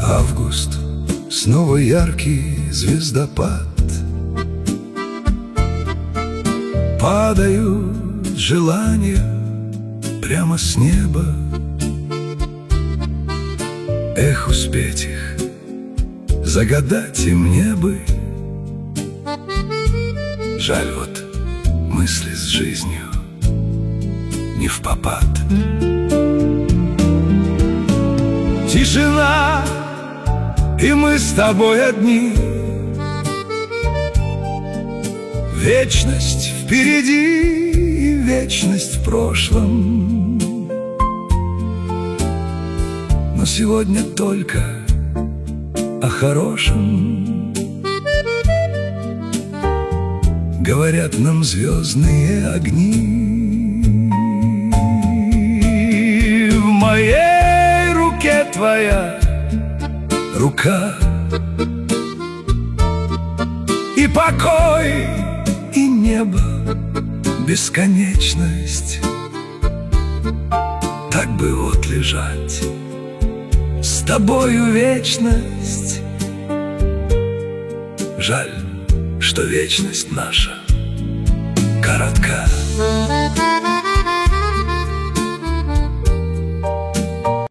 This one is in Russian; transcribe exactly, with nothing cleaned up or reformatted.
Август, снова яркий звездопад. Падают желания прямо с неба. Эх, успеть их, загадать и мне бы. Жаль, вот мысли с жизнью не впопад. Тишина, и мы с тобой одни. Вечность впереди и вечность в прошлом. Но сегодня только о хорошем говорят нам звездные огни. В моей руке твоя рука, и покой, и небо, бесконечность. Так бы вот лежать с тобою вечность. Жаль, что вечность наша коротка.